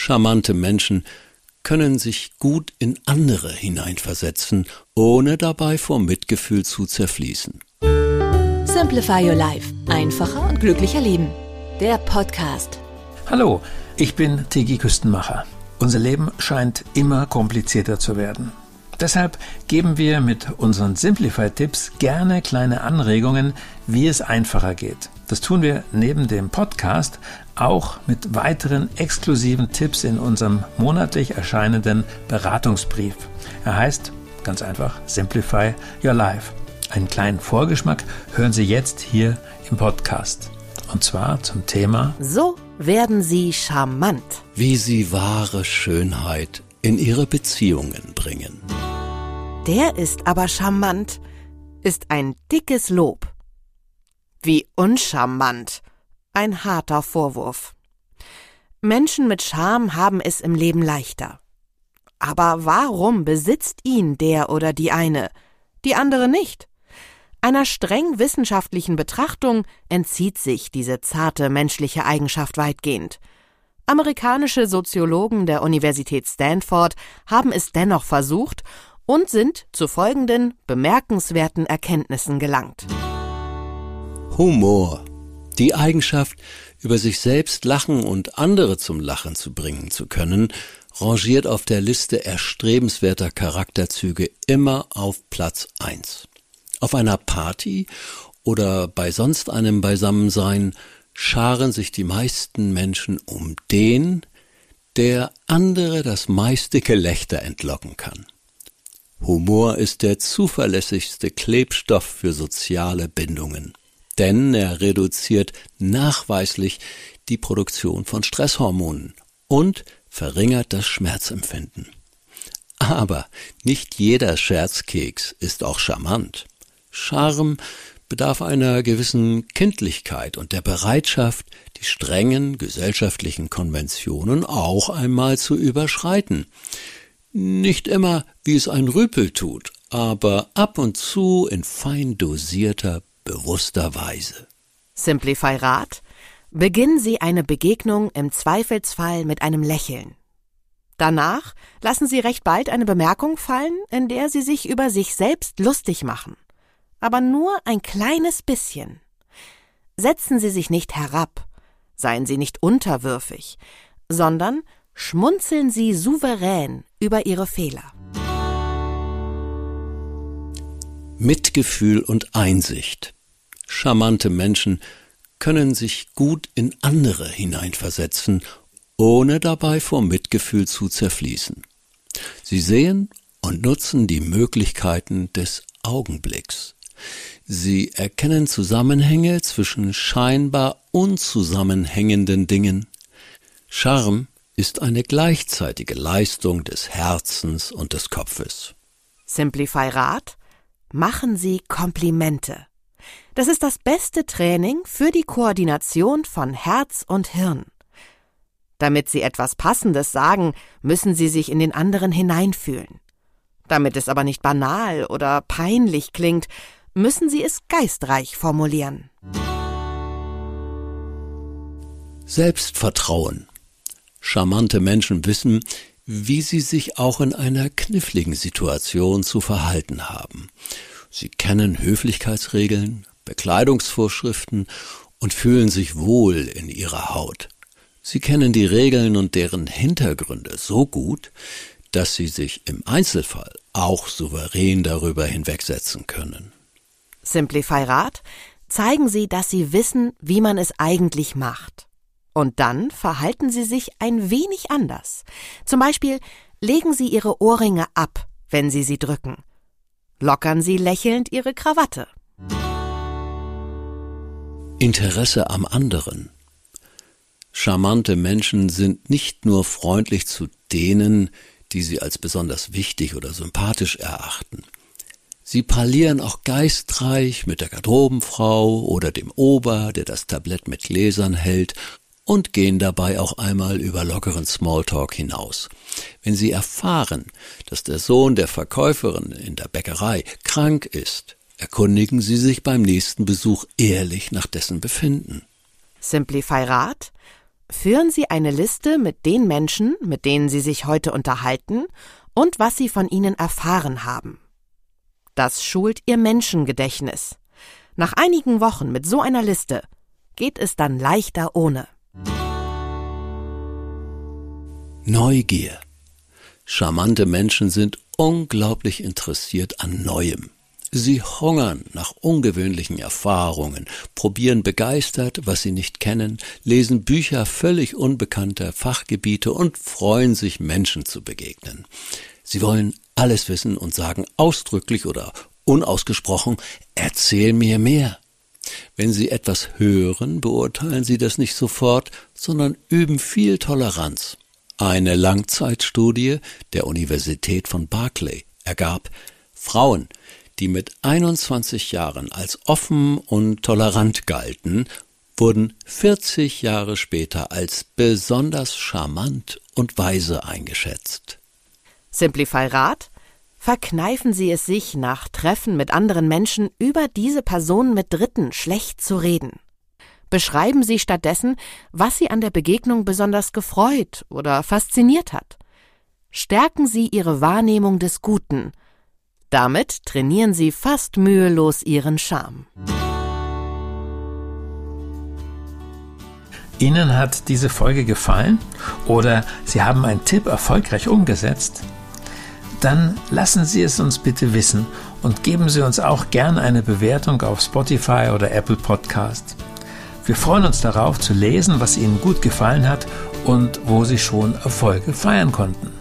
Charmante Menschen können sich gut in andere hineinversetzen, ohne dabei vor Mitgefühl zu zerfließen. Simplify Your Life. Einfacher und glücklicher leben. Der Podcast. Hallo, ich bin Tigi Küstenmacher. Unser Leben scheint immer komplizierter zu werden. Deshalb geben wir mit unseren Simplify-Tipps gerne kleine Anregungen, wie es einfacher geht. Das tun wir neben dem Podcast auch mit weiteren exklusiven Tipps in unserem monatlich erscheinenden Beratungsbrief. Er heißt ganz einfach Simplify Your Life. Einen kleinen Vorgeschmack hören Sie jetzt hier im Podcast. Und zwar zum Thema: So werden Sie charmant. Wie Sie wahre Schönheit in Ihre Beziehungen bringen. Der ist aber charmant, ist ein dickes Lob. Wie uncharmant, ein harter Vorwurf. Menschen mit Charme haben es im Leben leichter. Aber warum besitzt ihn der oder die eine, die andere nicht? Einer streng wissenschaftlichen Betrachtung entzieht sich diese zarte menschliche Eigenschaft weitgehend. Amerikanische Soziologen der Universität Stanford haben es dennoch versucht und sind zu folgenden bemerkenswerten Erkenntnissen gelangt. Humor. Die Eigenschaft, über sich selbst lachen und andere zum Lachen zu bringen zu können, rangiert auf der Liste erstrebenswerter Charakterzüge immer auf Platz 1. Auf einer Party oder bei sonst einem Beisammensein scharen sich die meisten Menschen um den, der andere das meiste Gelächter entlocken kann. Humor ist der zuverlässigste Klebstoff für soziale Bindungen, denn er reduziert nachweislich die Produktion von Stresshormonen und verringert das Schmerzempfinden. Aber nicht jeder Scherzkeks ist auch charmant. Charme bedarf einer gewissen Kindlichkeit und der Bereitschaft, die strengen gesellschaftlichen Konventionen auch einmal zu überschreiten. Nicht immer, wie es ein Rüpel tut, aber ab und zu in fein dosierter, bewusster Weise. Simplify Rat: Beginnen Sie eine Begegnung im Zweifelsfall mit einem Lächeln. Danach lassen Sie recht bald eine Bemerkung fallen, in der Sie sich über sich selbst lustig machen. Aber nur ein kleines bisschen. Setzen Sie sich nicht herab, seien Sie nicht unterwürfig, sondern schmunzeln Sie souverän über Ihre Fehler. Mitgefühl und Einsicht. Charmante Menschen können sich gut in andere hineinversetzen, ohne dabei vor Mitgefühl zu zerfließen. Sie sehen und nutzen die Möglichkeiten des Augenblicks. Sie erkennen Zusammenhänge zwischen scheinbar unzusammenhängenden Dingen. Charme ist eine gleichzeitige Leistung des Herzens und des Kopfes. Simplify Rat: Machen Sie Komplimente. Das ist das beste Training für die Koordination von Herz und Hirn. Damit Sie etwas Passendes sagen, müssen Sie sich in den anderen hineinfühlen. Damit es aber nicht banal oder peinlich klingt, müssen Sie es geistreich formulieren. Selbstvertrauen. Charmante Menschen wissen, wie sie sich auch in einer kniffligen Situation zu verhalten haben. Sie kennen Höflichkeitsregeln, Bekleidungsvorschriften und fühlen sich wohl in ihrer Haut. Sie kennen die Regeln und deren Hintergründe so gut, dass sie sich im Einzelfall auch souverän darüber hinwegsetzen können. Simplify Rat: Zeigen Sie, dass Sie wissen, wie man es eigentlich macht. Und dann verhalten Sie sich ein wenig anders. Zum Beispiel legen Sie Ihre Ohrringe ab, wenn Sie sie drücken. Lockern Sie lächelnd Ihre Krawatte. Interesse am anderen. Charmante Menschen sind nicht nur freundlich zu denen, die sie als besonders wichtig oder sympathisch erachten. Sie parlieren auch geistreich mit der Garderobenfrau oder dem Ober, der das Tablett mit Gläsern hält, und gehen dabei auch einmal über lockeren Smalltalk hinaus. Wenn sie erfahren, dass der Sohn der Verkäuferin in der Bäckerei krank ist, erkundigen sie sich beim nächsten Besuch ehrlich nach dessen Befinden. Simplify Rat: Führen Sie eine Liste mit den Menschen, mit denen Sie sich heute unterhalten und was Sie von ihnen erfahren haben. Das schult Ihr Menschengedächtnis. Nach einigen Wochen mit so einer Liste geht es dann leichter ohne. Neugier. Charmante Menschen sind unglaublich interessiert an Neuem. Sie hungern nach ungewöhnlichen Erfahrungen, probieren begeistert, was sie nicht kennen, lesen Bücher völlig unbekannter Fachgebiete und freuen sich, Menschen zu begegnen. Sie wollen alles wissen und sagen ausdrücklich oder unausgesprochen, erzähl mir mehr. Wenn Sie etwas hören, beurteilen Sie das nicht sofort, sondern üben viel Toleranz. Eine Langzeitstudie der Universität von Berkeley ergab, Frauen, die mit 21 Jahren als offen und tolerant galten, wurden 40 Jahre später als besonders charmant und weise eingeschätzt. Simplify Rat: Verkneifen Sie es sich, nach Treffen mit anderen Menschen über diese Person mit Dritten schlecht zu reden. Beschreiben Sie stattdessen, was Sie an der Begegnung besonders gefreut oder fasziniert hat. Stärken Sie Ihre Wahrnehmung des Guten. Damit trainieren Sie fast mühelos Ihren Charme. Ihnen hat diese Folge gefallen oder Sie haben einen Tipp erfolgreich umgesetzt? Dann lassen Sie es uns bitte wissen und geben Sie uns auch gerne eine Bewertung auf Spotify oder Apple Podcast. Wir freuen uns darauf zu lesen, was Ihnen gut gefallen hat und wo Sie schon Erfolge feiern konnten.